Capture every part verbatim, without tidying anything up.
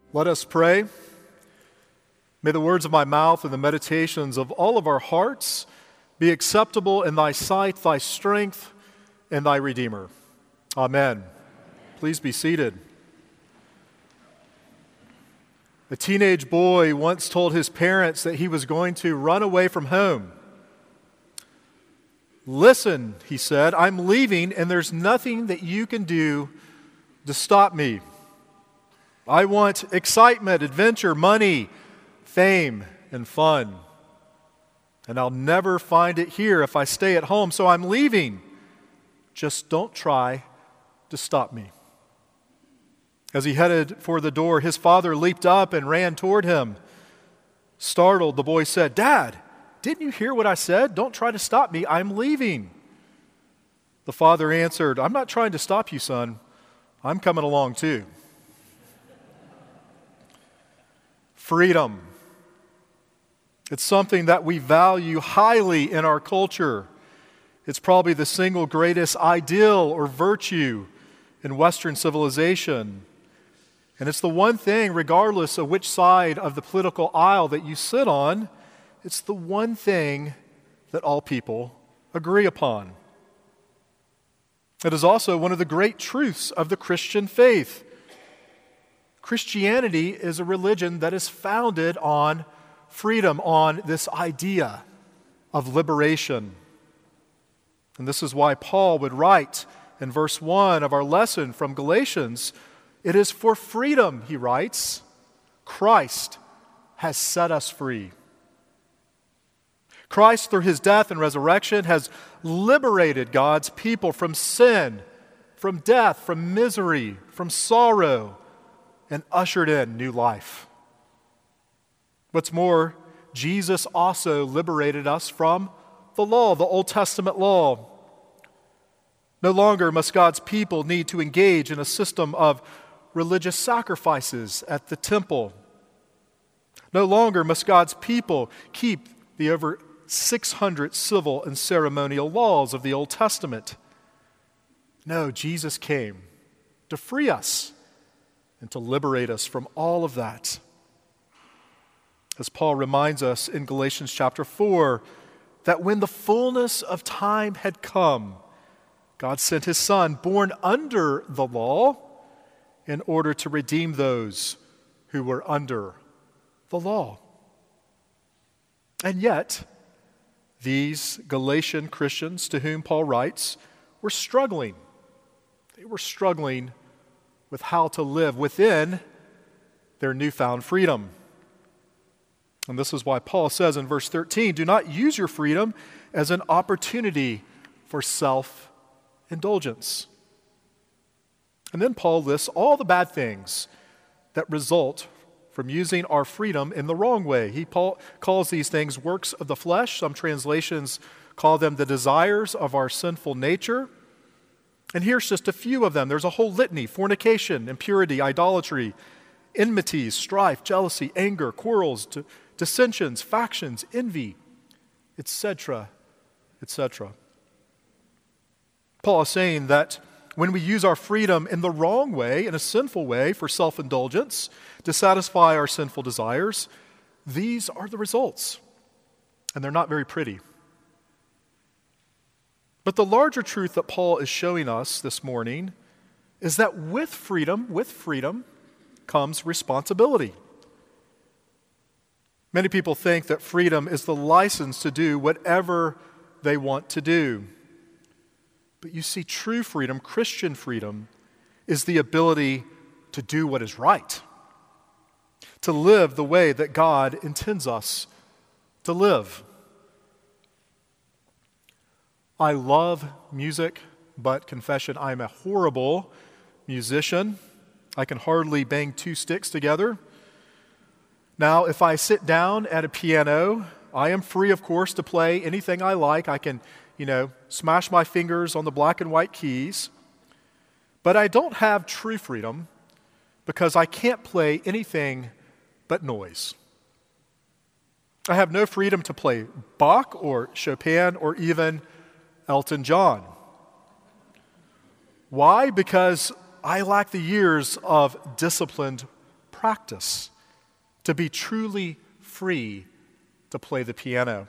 Let us pray. May the words of my mouth and the meditations of all of our hearts be acceptable in thy sight, thy strength, and thy Redeemer. Amen. Please be seated. A teenage boy once told his parents that he was going to run away from home. "Listen," he said, "I'm leaving, and there's nothing that you can do to stop me. I want excitement, adventure, money, fame, and fun. And I'll never find it here if I stay at home, so I'm leaving. Just don't try to stop me." As he headed for the door, his father leaped up and ran toward him. Startled, the boy said, "Dad, didn't you hear what I said? Don't try to stop me. I'm leaving." The father answered, "I'm not trying to stop you, son. I'm coming along too." Freedom. It's something that we value highly in our culture. It's probably the single greatest ideal or virtue in Western civilization. And it's the one thing, regardless of which side of the political aisle that you sit on, it's the one thing that all people agree upon. It is also one of the great truths of the Christian faith. Christianity is a religion that is founded on freedom, on this idea of liberation. And this is why Paul would write in verse one of our lesson from Galatians, "It is for freedom," he writes, "Christ has set us free." Christ, through his death and resurrection, has liberated God's people from sin, from death, from misery, from sorrow, and ushered in new life. What's more, Jesus also liberated us from the law, the Old Testament law. No longer must God's people need to engage in a system of religious sacrifices at the temple. No longer must God's people keep the over six hundred civil and ceremonial laws of the Old Testament. No, Jesus came to free us and to liberate us from all of that. As Paul reminds us in Galatians chapter four, that when the fullness of time had come, God sent his Son, born under the law, in order to redeem those who were under the law. And yet, these Galatian Christians to whom Paul writes were struggling. They were struggling with how to live within their newfound freedom. And this is why Paul says in verse thirteen, "Do not use your freedom as an opportunity for self-indulgence." And then Paul lists all the bad things that result from using our freedom in the wrong way. He Paul calls these things works of the flesh. Some translations call them the desires of our sinful nature. And here's just a few of them. There's a whole litany: fornication, impurity, idolatry, enmities, strife, jealousy, anger, quarrels, dissensions, factions, envy, et cetera, et cetera. Paul is saying that when we use our freedom in the wrong way, in a sinful way, for self-indulgence, to satisfy our sinful desires, these are the results. And they're not very pretty. But the larger truth that Paul is showing us this morning is that with freedom, with freedom comes responsibility. Many people think that freedom is the license to do whatever they want to do. But you see, true freedom, Christian freedom, is the ability to do what is right, to live the way that God intends us to live. I love music, but confession, I'm a horrible musician. I can hardly bang two sticks together. Now, if I sit down at a piano, I am free, of course, to play anything I like. I can, you know, smash my fingers on the black and white keys. But I don't have true freedom because I can't play anything but noise. I have no freedom to play Bach or Chopin or even Elton John. Why? Because I lack the years of disciplined practice to be truly free to play the piano.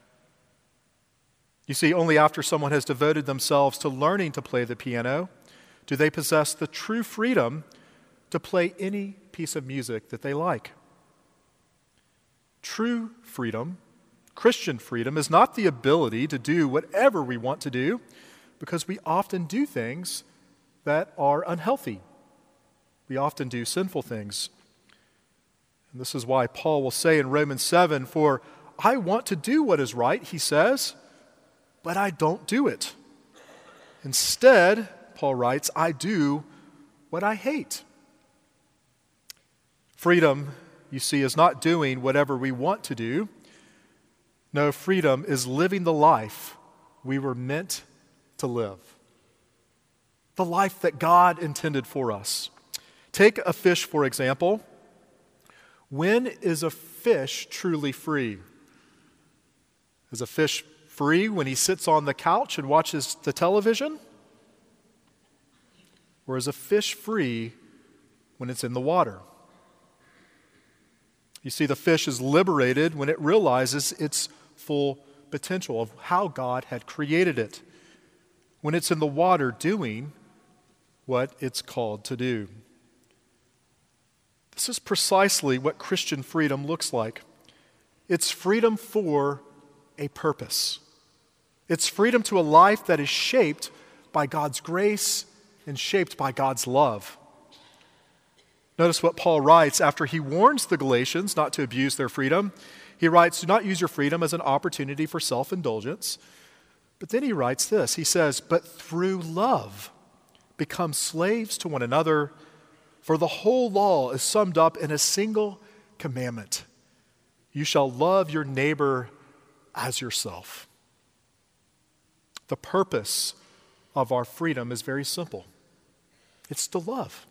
You see, only after someone has devoted themselves to learning to play the piano do they possess the true freedom to play any piece of music that they like. True freedom, Christian freedom, is not the ability to do whatever we want to do, because we often do things that are unhealthy. We often do sinful things. And this is why Paul will say in Romans seven, "For I want to do what is right," he says, "but I don't do it. Instead," Paul writes, "I do what I hate." Freedom, you see, is not doing whatever we want to do. No, freedom is living the life we were meant to live. The life that God intended for us. Take a fish, for example. When is a fish truly free? Is a fish free when he sits on the couch and watches the television? Or is a fish free when it's in the water? You see, the fish is liberated when it realizes its full potential of how God had created it, when it's in the water doing what it's called to do. This is precisely what Christian freedom looks like. It's freedom for a purpose. It's freedom to a life that is shaped by God's grace and shaped by God's love. Notice what Paul writes after he warns the Galatians not to abuse their freedom. He writes, "Do not use your freedom as an opportunity for self-indulgence." But then he writes this. He says, "But through love, become slaves to one another, for the whole law is summed up in a single commandment. You shall love your neighbor as yourself." The purpose of our freedom is very simple. It's to love.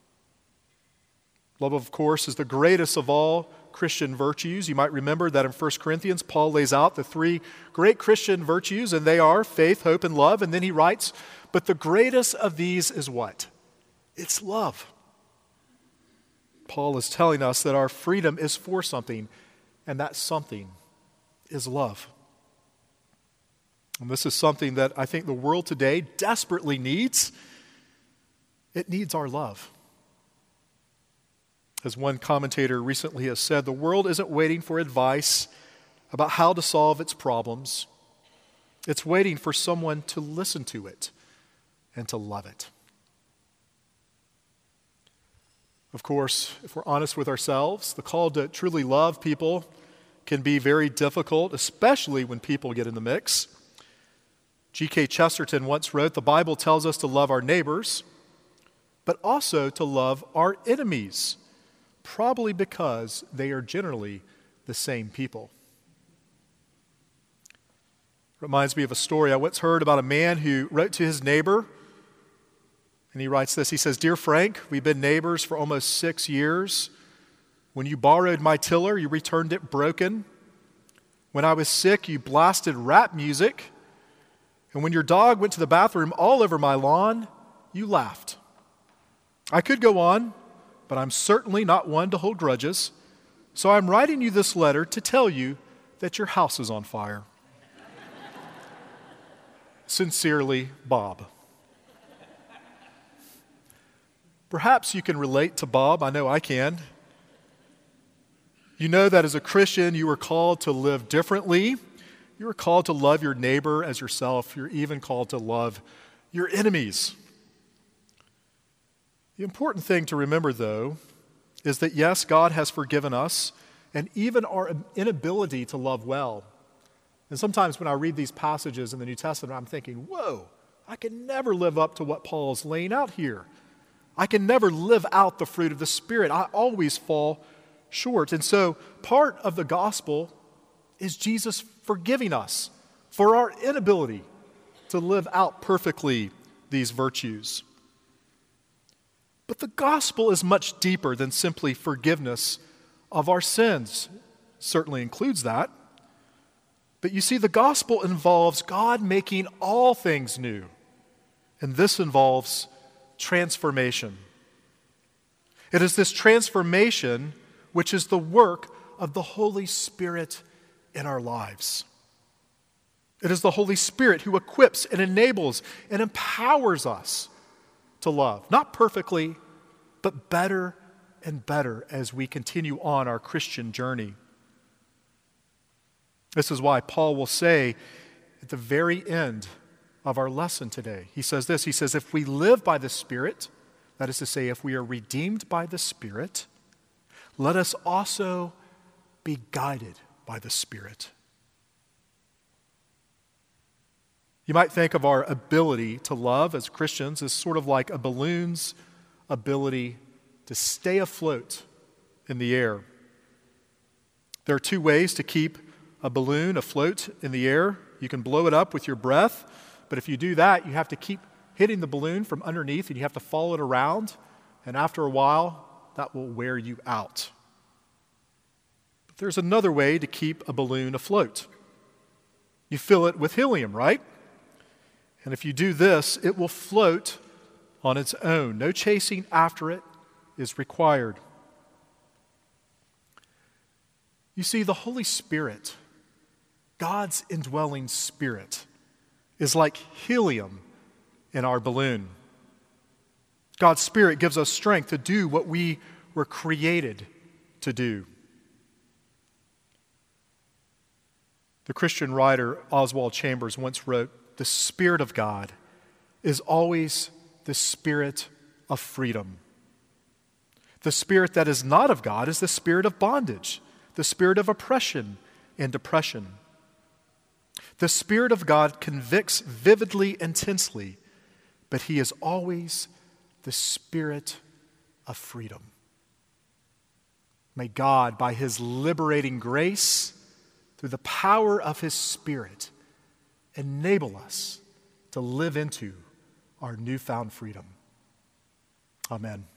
Love, of course, is the greatest of all Christian virtues. You might remember that in First Corinthians, Paul lays out the three great Christian virtues, and they are faith, hope, and love. And then he writes, but the greatest of these is what? It's love. Paul is telling us that our freedom is for something, and that something is love. And this is something that I think the world today desperately needs. It needs our love. As one commentator recently has said, the world isn't waiting for advice about how to solve its problems. It's waiting for someone to listen to it and to love it. Of course, if we're honest with ourselves, the call to truly love people can be very difficult, especially when people get in the mix. G K Chesterton once wrote, "The Bible tells us to love our neighbors, but also to love our enemies, probably because they are generally the same people." Reminds me of a story I once heard about a man who wrote to his neighbor, and he writes this. He says, "Dear Frank, we've been neighbors for almost six years. When you borrowed my tiller, you returned it broken. When I was sick, you blasted rap music. And when your dog went to the bathroom all over my lawn, you laughed. I could go on, but I'm certainly not one to hold grudges. So I'm writing you this letter to tell you that your house is on fire. Sincerely, Bob." Perhaps you can relate to Bob. I know I can. You know that as a Christian, you are called to live differently. You are called to love your neighbor as yourself. You're even called to love your enemies. The important thing to remember, though, is that yes, God has forgiven us, and even our inability to love well. And sometimes when I read these passages in the New Testament, I'm thinking, whoa, I can never live up to what Paul is laying out here. I can never live out the fruit of the Spirit. I always fall short. And so part of the gospel is Jesus forgiving us for our inability to live out perfectly these virtues. But the gospel is much deeper than simply forgiveness of our sins. It certainly includes that. But you see, the gospel involves God making all things new. And this involves transformation. It is this transformation which is the work of the Holy Spirit in our lives. It is the Holy Spirit who equips and enables and empowers us to love, not perfectly, but better and better as we continue on our Christian journey. This is why Paul will say at the very end of our lesson today, he says this, he says, if we live by the Spirit, that is to say, if we are redeemed by the Spirit, let us also be guided by the Spirit. You might think of our ability to love as Christians as sort of like a balloon's ability to stay afloat in the air. There are two ways to keep a balloon afloat in the air. You can blow it up with your breath, but if you do that, you have to keep hitting the balloon from underneath and you have to follow it around, and after a while, that will wear you out. But there's another way to keep a balloon afloat. You fill it with helium, right? And if you do this, it will float on its own. No chasing after it is required. You see, the Holy Spirit, God's indwelling Spirit, is like helium in our balloon. God's Spirit gives us strength to do what we were created to do. The Christian writer Oswald Chambers once wrote, "The Spirit of God is always the spirit of freedom. The spirit that is not of God is the spirit of bondage, the spirit of oppression and depression. The Spirit of God convicts vividly, intensely, but He is always the spirit of freedom." May God, by His liberating grace, through the power of His Spirit, enable us to live into our newfound freedom. Amen.